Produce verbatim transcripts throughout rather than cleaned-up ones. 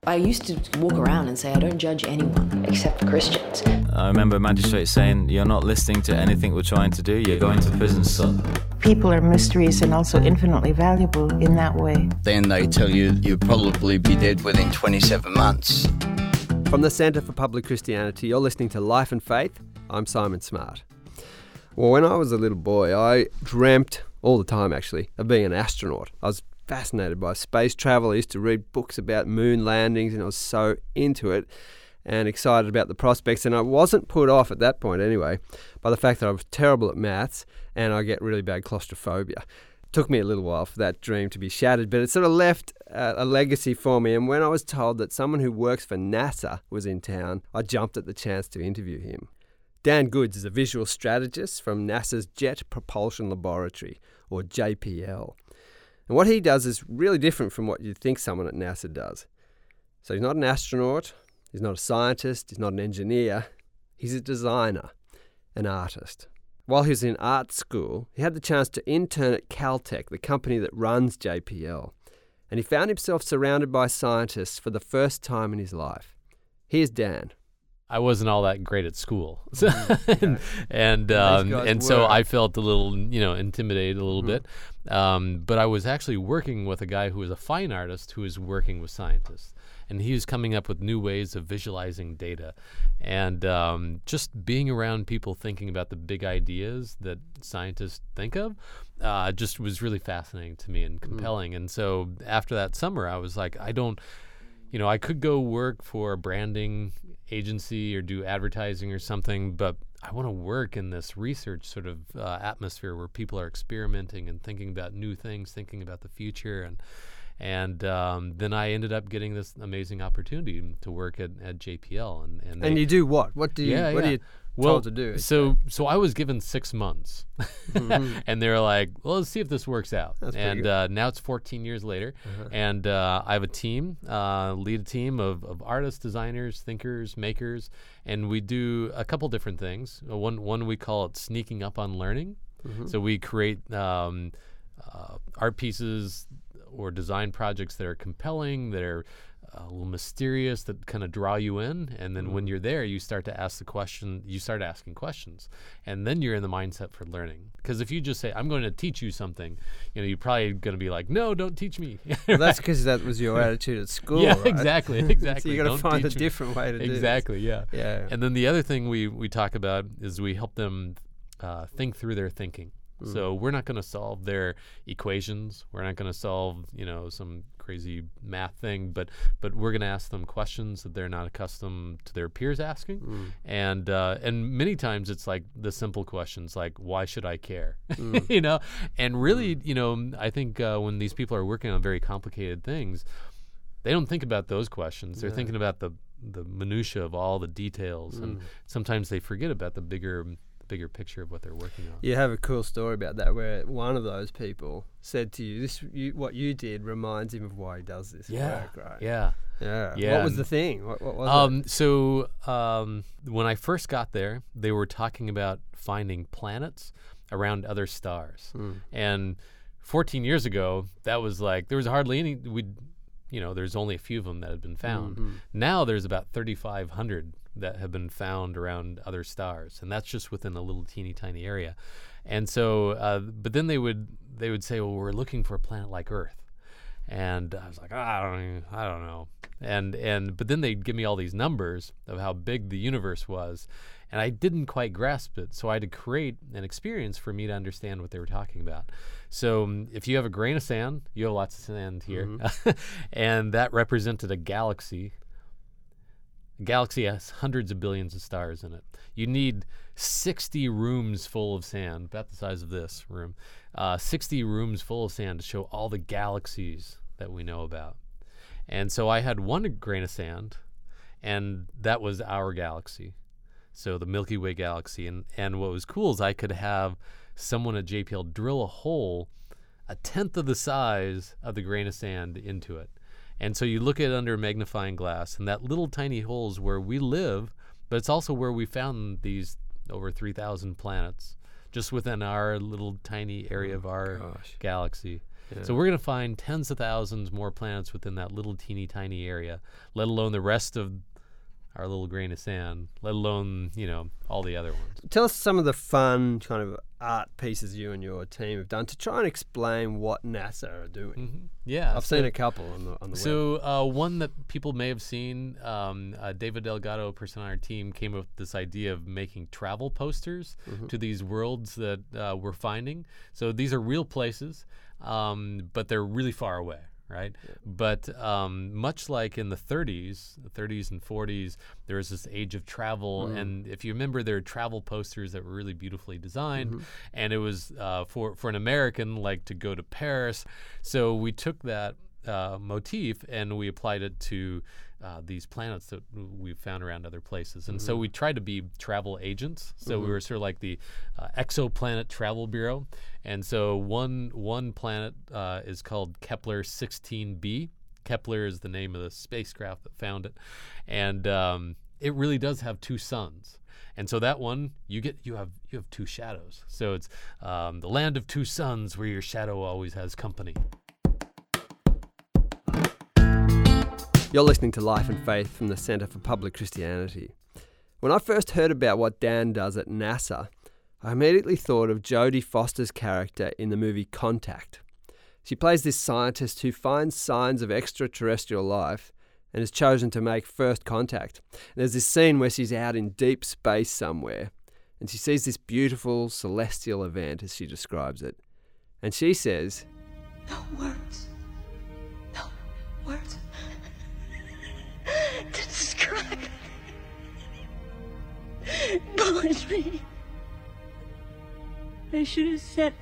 I used to walk around and say I don't judge anyone except Christians. I remember a magistrate saying, you're not listening to anything we're trying to do, you're going to prison, son. People are mysterious and also infinitely valuable in that way. Then they tell you you'll probably be dead within twenty-seven months. From the Centre for Public Christianity, you're listening to Life and Faith. I'm Simon Smart. Well, when I was a little boy, I dreamt, all the time actually, of being an astronaut. I was fascinated by space travel. I used to read books about moon landings and I was so into it and excited about the prospects. And I wasn't put off at that point anyway by the fact that I was terrible at maths and I get really bad claustrophobia. It took me a little while for that dream to be shattered, but it sort of left uh, a legacy for me. And when I was told that someone who works for NASA was in town, I jumped at the chance to interview him. Dan Goodes is a visual strategist from NASA's Jet Propulsion Laboratory, or J P L. And what he does is really different from what you'd think someone at NASA does. So he's not an astronaut, he's not a scientist, he's not an engineer, he's a designer, an artist. While he was in art school, he had the chance to intern at Caltech, the company that runs J P L. And he found himself surrounded by scientists for the first time in his life. Here's Dan. I wasn't all that great at school, and and, um, and so I felt a little, you know, intimidated a little mm-hmm. bit. Um, but I was actually working with a guy who was a fine artist who was working with scientists, and he was coming up with new ways of visualizing data, and um, just being around people thinking about the big ideas that scientists think of, uh, just was really fascinating to me and compelling. Mm. And so after that summer, I was like, I don't. You know, I could go work for a branding agency or do advertising or something, but I want to work in this research sort of uh, atmosphere where people are experimenting and thinking about new things, thinking about the future. And and um, then I ended up getting this amazing opportunity to work at, at J P L. And and, they, and you do what? What do you, yeah, what yeah. are you well, told to do? So, so I was given six months. mm-hmm. And they were like, well, let's see if this works out. That's and uh, now it's fourteen years later. Uh-huh. And uh, I have a team, uh, lead a team of, of artists, designers, thinkers, makers. And we do a couple different things. Uh, one, one we call it sneaking up on learning. Mm-hmm. So we create um, uh, art pieces or design projects that are compelling, that are a little mysterious, that kind of draw you in. And then mm-hmm. when you're there, you start to ask the question, you start asking questions. And then you're in the mindset for learning. Because if you just say, I'm going to teach you something, you know, you're probably going to be like, no, don't teach me. Well, that's because that was your attitude at school, Yeah, right? exactly, exactly. So you got to Don't find a teach me. different way to do Exactly, this. yeah. Yeah. And then the other thing we, we talk about is we help them uh, think through their thinking. Mm. So we're not going to solve their equations. We're not going to solve, you know, some crazy math thing, but but we're going to ask them questions that they're not accustomed to their peers asking. Mm. And uh, and many times it's like the simple questions like, why should I care? Mm. you know, and really, mm. you know, I think uh, when these people are working on very complicated things, they don't think about those questions. They're yeah. thinking about the the minutia of all the details, mm. and sometimes they forget about the bigger bigger picture of what they're working on. You have a cool story about that where one of those people said to you, "This, you, what you did reminds him of why he does this yeah. work, right?" Yeah, yeah, yeah. What was the thing? What, what was um, it? So um, when I first got there, they were talking about finding planets around other stars, mm. and fourteen years ago, that was like there was hardly any. We, you know, there's only a few of them that had been found. Mm-hmm. Now there's about thirty-five hundred that have been found around other stars, and that's just within a little teeny tiny area. And so, uh, but then they would they would say, well, we're looking for a planet like Earth, and I was like, oh, I don't, even, I don't know. And and but then they'd give me all these numbers of how big the universe was, and I didn't quite grasp it. So I had to create an experience for me to understand what they were talking about. So um, if you have a grain of sand, you have lots of sand here, mm-hmm. and that represented a galaxy. A galaxy has hundreds of billions of stars in it. You need sixty rooms full of sand, about the size of this room, uh, sixty rooms full of sand to show all the galaxies that we know about. And so I had one grain of sand, and that was our galaxy. So the Milky Way galaxy. And, and what was cool is I could have someone at J P L drill a hole a tenth of the size of the grain of sand into it. And so you look at it under a magnifying glass, and that little tiny hole is where we live, but it's also where we found these over three thousand planets just within our little tiny area oh of our gosh. galaxy. So we're going to find tens of thousands more planets within that little teeny tiny area, let alone the rest of our little grain of sand, let alone, you know, all the other ones. Tell us some of the fun kind of art pieces you and your team have done to try and explain what NASA are doing. Mm-hmm. Yeah. I've so, seen a couple on the, on the web. So uh, one that people may have seen, um, uh, David Delgado, a person on our team, came up with this idea of making travel posters mm-hmm. to these worlds that uh, we're finding. So these are real places, um, but they're really far away. Right, yeah. But um, much like in the thirties, the thirties and forties, there was this age of travel, mm. and if you remember, there were travel posters that were really beautifully designed, mm-hmm. and it was uh, for for an American like to go to Paris. So we took that uh, motif and we applied it to uh, these planets that we've found around other places, and mm-hmm. so we tried to be travel agents. So mm-hmm. we were sort of like the uh, exoplanet travel bureau. And so one one planet uh, is called Kepler sixteen b. Kepler is the name of the spacecraft that found it, and um, it really does have two suns. And so that one, you get you have you have two shadows. So it's um, the land of two suns, where your shadow always has company. You're listening to Life and Faith from the Centre for Public Christianity. When I first heard about what Dan does at NASA, I immediately thought of Jodie Foster's character in the movie Contact. She plays this scientist who finds signs of extraterrestrial life and has chosen to make first contact. And there's this scene where she's out in deep space somewhere and she sees this beautiful celestial event, as she describes it. And she says, "No words. No words to describe. Poetry. I should have said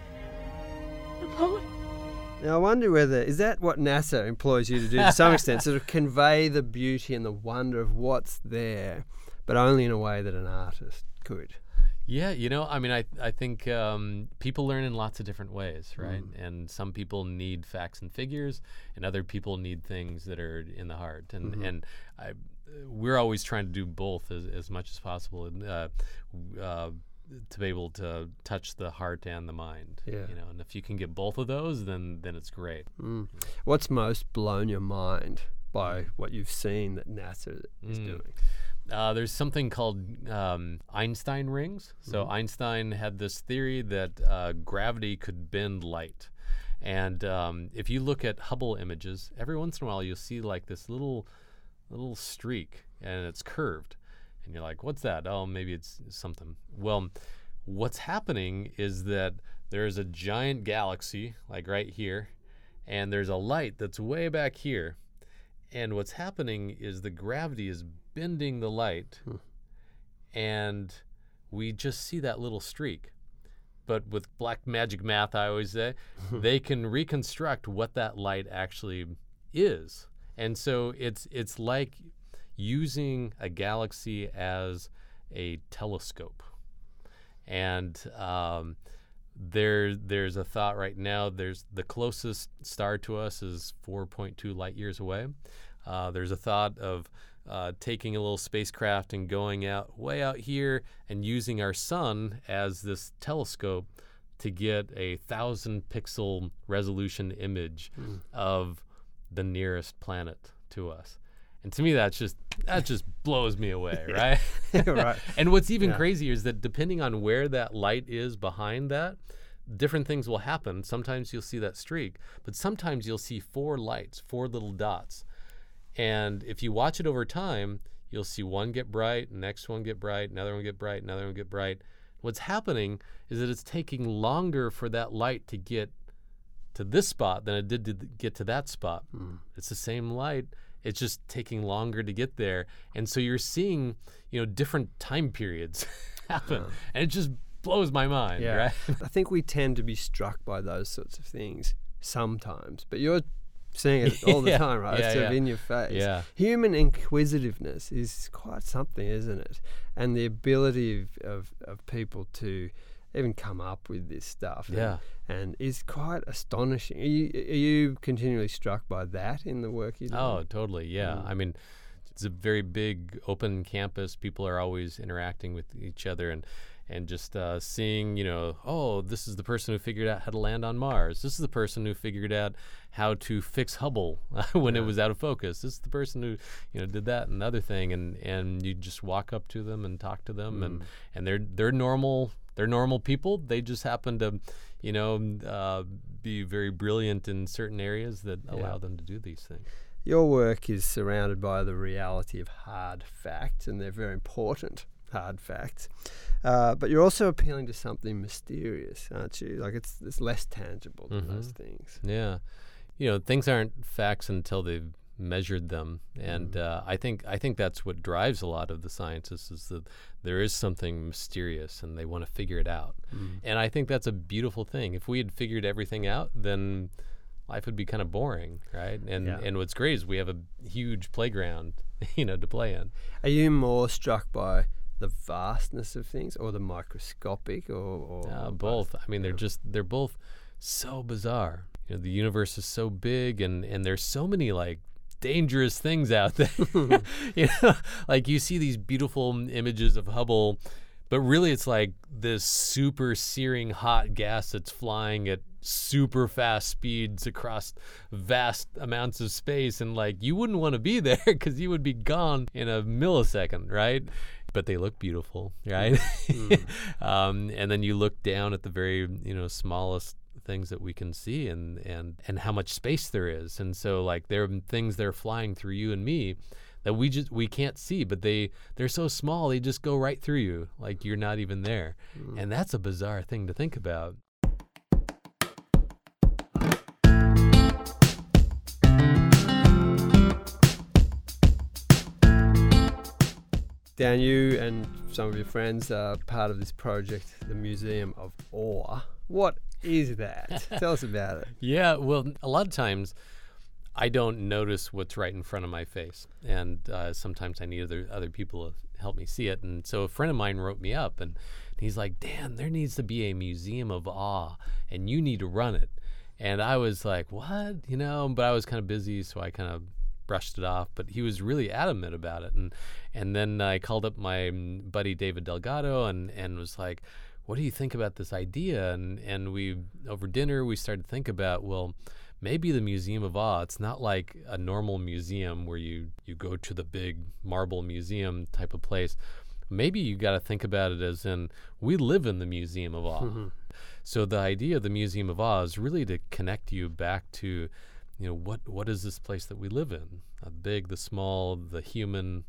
a poem." Now I wonder whether, is that what NASA employs you to do to some extent, sort of convey the beauty and the wonder of what's there, but only in a way that an artist could? Yeah, you know, I mean, I I think um, people learn in lots of different ways, right? Mm. And some people need facts and figures, and other people need things that are in the heart. And mm-hmm. and I, we're always trying to do both as, as much as possible, and, uh, uh, to be able to touch the heart and the mind. Yeah. You know, and if you can get both of those, then then it's great. Mm. What's most blown your mind by what you've seen that NASA is Mm. doing? Uh, there's something called um, Einstein rings. So mm-hmm. Einstein had this theory that uh, gravity could bend light. And um, if you look at Hubble images, every once in a while you'll see like this little little streak, and it's curved. And you're like, what's that? Oh, maybe it's something. Well, what's happening is that there's a giant galaxy, like right here, and there's a light that's way back here. And what's happening is the gravity is bending the light, hmm. and we just see that little streak. But with black magic math, I always say, they can reconstruct what that light actually is. And so it's it's like using a galaxy as a telescope. And um, there there's a thought right now, there's the closest star to us is four point two light years away. Uh, there's a thought of uh, taking a little spacecraft and going out way out here and using our sun as this telescope to get a thousand pixel resolution image mm. of the nearest planet to us. And to me, that's just that just blows me away, right? Right. And what's even yeah. crazier is that depending on where that light is behind that, different things will happen. Sometimes you'll see that streak, but sometimes you'll see four lights, four little dots. And if you watch it over time, you'll see one get bright, next one get bright, another one get bright, another one get bright. What's happening is that it's taking longer for that light to get to this spot than it did to th- get to that spot. Mm. It's the same light. It's just taking longer to get there. And so you're seeing, you know, different time periods happen. Yeah. And it just blows my mind, yeah. right? I think we tend to be struck by those sorts of things sometimes, but you're seeing it all the yeah. time, right? Yeah, it's sort of yeah. in your face. Yeah. Human inquisitiveness is quite something, isn't it? And the ability of, of, of people to even come up with this stuff yeah. and, and is quite astonishing. Are you, are you continually struck by that in the work you do? Oh, totally, yeah. Mm. I mean, it's a very big open campus. People are always interacting with each other, and and just uh, seeing, you know, oh, this is the person who figured out how to land on Mars. This is the person who figured out how to fix Hubble when yeah. it was out of focus. This is the person who, you know, did that and other thing, and and you just walk up to them and talk to them, mm. and and they're they're normal. They're normal people. They just happen to, you know, uh, be very brilliant in certain areas that yeah. allow them to do these things. Your work is surrounded by the reality of hard facts, and they're very important hard facts. Uh, but you're also appealing to something mysterious, aren't you? Like it's it's less tangible than mm-hmm. those things. Yeah, you know, things aren't facts until they've measured them, and mm. uh, I think I think that's what drives a lot of the scientists, is that there is something mysterious and they want to figure it out. Mm. And I think that's a beautiful thing. If we had figured everything out, then life would be kind of boring, right? And yeah. and what's great is we have a huge playground, you know, to play in. Are you more struck by the vastness of things, or the microscopic, or, or uh, or both? both? I mean, Yeah. they're just they're both so bizarre. You know, the universe is so big, and and there's so many like dangerous things out there. You know, like you see these beautiful images of Hubble, but really it's like this super searing hot gas that's flying at super fast speeds across vast amounts of space, and like you wouldn't want to be there because you would be gone in a millisecond, right? But they look beautiful, right? Mm. um, and then you look down at the very, you know, smallest things that we can see, and and and how much space there is. And so like there are things that are flying through you and me that we just we can't see, but they they're so small they just go right through you, like you're not even there. Mm. And that's a bizarre thing to think about. Dan, you and some of your friends are part of this project, the Museum of Awe. What is that? Tell us about it. Yeah, well, a lot of times I don't notice what's right in front of my face, and uh, sometimes I need other other people to help me see it. And so a friend of mine wrote me up, and he's like, Dan, there needs to be a Museum of Awe, and you need to run it. And I was like, what? You know, but I was kind of busy, so I kind of brushed it off. But he was really adamant about it. And and then I called up my buddy David Delgado and, and was like, what do you think about this idea? And and we, over dinner, we started to think about, well, maybe the Museum of Awe, it's not like a normal museum where you, you go to the big marble museum type of place. Maybe you got to think about it as in, we live in the Museum of Awe. Mm-hmm. So the idea of the Museum of Awe is really to connect you back to, you know, what what is this place that we live in? The big, the small, the human.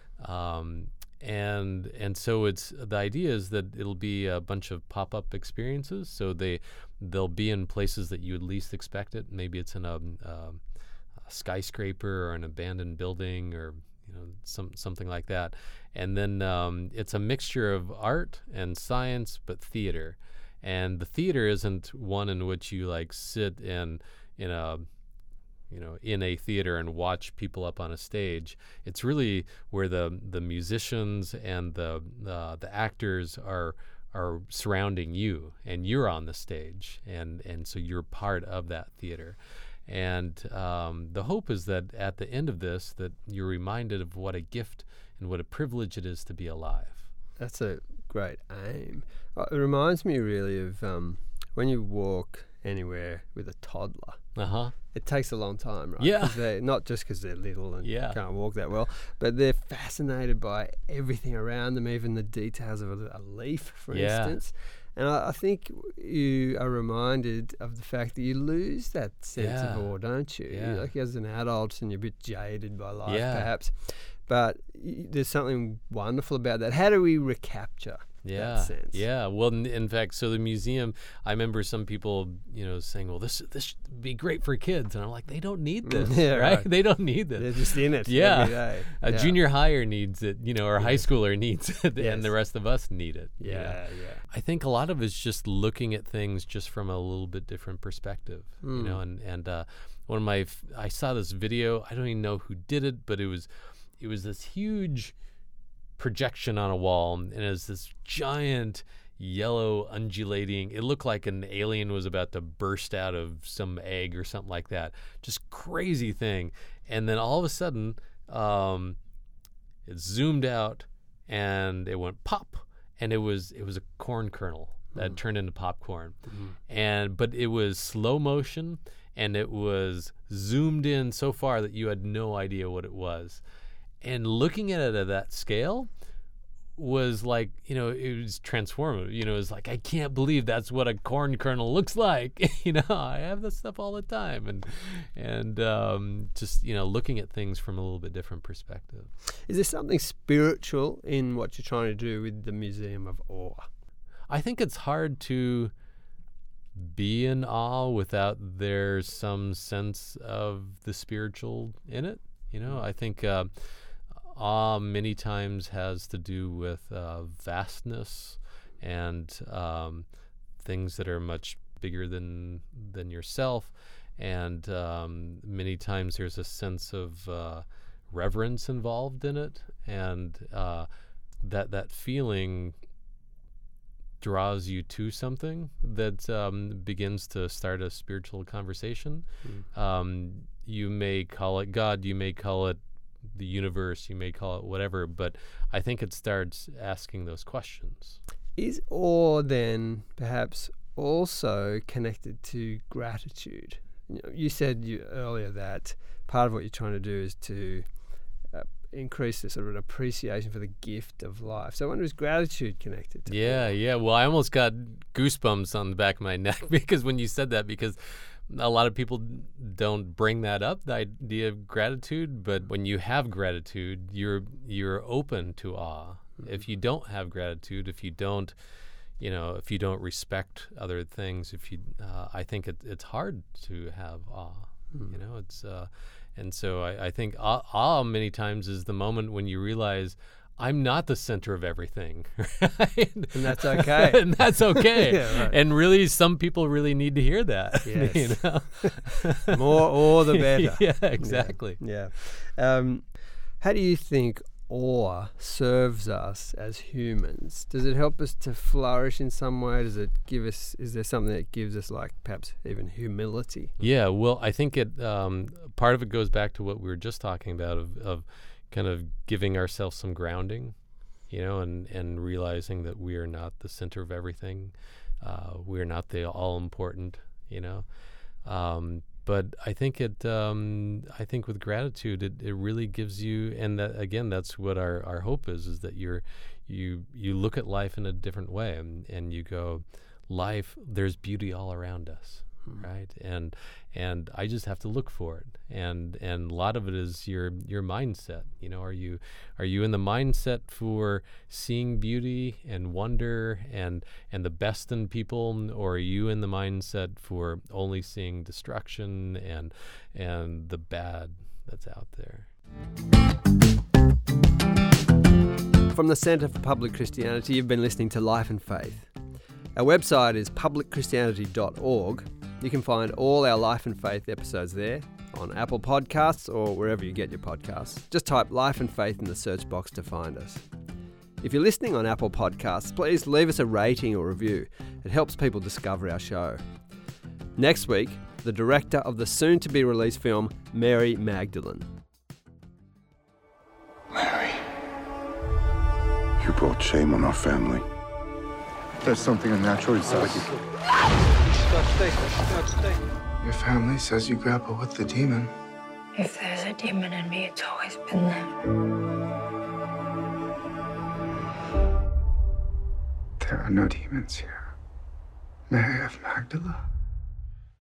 Um, and and so it's the idea is that it'll be a bunch of pop-up experiences. So they they'll be in places that you would least expect it. Maybe it's in a, a, a skyscraper or an abandoned building, or you know some something like that. And then um, it's a mixture of art and science, but theater. And the theater isn't one in which you like sit in in a you know, in a theater and watch people up on a stage. It's really where the the musicians and the uh, the actors are are surrounding you, and you're on the stage, and and so you're part of that theater. And um, the hope is that at the end of this, that you're reminded of what a gift and what a privilege it is to be alive. That's a great aim. Uh, it reminds me really of um, when you walk anywhere with a toddler. Uh-huh. It takes a long time, right? Yeah. 'Cause they're, not just because they're little and yeah. can't walk that well, but they're fascinated by everything around them, even the details of a, a leaf, for yeah. instance. And I, I think you are reminded of the fact that you lose that sense yeah. of awe, don't you? Yeah. Like as an adult, and you're a bit jaded by life, yeah. perhaps. But y- there's something wonderful about that. How do we recapture yeah. that sense? Yeah. Well, in, in fact, so the museum, I remember some people, you know, saying, well, this this should be great for kids. And I'm like, they don't need this, yeah, right? right? They don't need this. They're just in it yeah. every day. A yeah. junior higher needs it, you know, or a Yes. high schooler needs it, Yes. and the rest of us need it. Yeah, you know? yeah. I think a lot of it's just looking at things just from a little bit different perspective, Mm. you know, and, and uh, one of my, f- I saw this video, I don't even know who did it, but it was, it was this huge projection on a wall, and it was this giant yellow undulating, it looked like an alien was about to burst out of some egg or something like that. Just crazy thing. And then all of a sudden, um, it zoomed out and it went pop, and it was it was a corn kernel that Mm. turned into popcorn, Mm. and but it was slow motion, and it was zoomed in so far that you had no idea what it was. And looking at it at that scale was like, you know, it was transformative. You know, it was like, I can't believe that's what a corn kernel looks like. You know, I have this stuff all the time, and and um, just you know, looking at things from a little bit different perspective. Is there something spiritual in what you're trying to do with the Museum of Awe? I think it's hard to be in awe without there's some sense of the spiritual in it. You know, I think uh, awe many times has to do with uh, vastness and um, things that are much bigger than than yourself, and um, many times there's a sense of uh, reverence involved in it, and uh, that that feeling draws you to something that um, begins to start a spiritual conversation. Mm. Um, you may call it God, you may call it the universe, you may call it whatever, but I think it starts asking those questions. Is awe then perhaps also connected to gratitude? You know, you said you, earlier that part of what you're trying to do is to uh, increase the sort of an appreciation for the gift of life. So I wonder, is gratitude connected to Yeah, awe? yeah. Well, I almost got goosebumps on the back of my neck because when you said that, because a lot of people don't bring that up, the idea of gratitude, but when you have gratitude, you're you're open to awe. Mm-hmm. If you don't have gratitude, if you don't, you know, if you don't respect other things, if you, uh, I think it, it's hard to have awe. Mm-hmm. You know, it's, uh, and so I, I think awe, awe many times is the moment when you realize I'm not the center of everything, right? And that's okay. And that's okay. Yeah, right. And really, some people really need to hear that. Yes. You know? More awe, the better. Yeah, exactly. Yeah. yeah. Um, how do you think awe serves us as humans? Does it help us to flourish in some way? Does it give us, is there something that gives us like perhaps even humility? Yeah, well, I think it, um, part of it goes back to what we were just talking about of, of kind of giving ourselves some grounding, you know, and, and realizing that we are not the center of everything. Uh, we're not the all important, you know. Um, but I think it, um, I think with gratitude, it, it really gives you, and that, again, that's what our, our hope is, is that you're, you, you look at life in a different way, and, and you go, life, there's beauty all around us. Right, and and I just have to look for it, and and a lot of it is your your mindset. You know, are you are you in the mindset for seeing beauty and wonder and and the best in people, or are you in the mindset for only seeing destruction and and the bad that's out there? From the Centre for Public Christianity, you've been listening to Life and Faith. Our website is public christianity dot org. You can find all our Life and Faith episodes there on Apple Podcasts or wherever you get your podcasts. Just type Life and Faith in the search box to find us. If you're listening on Apple Podcasts, please leave us a rating or review. It helps people discover our show. Next week, the director of the soon-to-be-released film Mary Magdalene. Mary, you brought shame on our family. There's something unnatural inside you. Your family says you grapple with the demon. If there's a demon in me, it's always been there. There are no demons here. Mary of Magdala.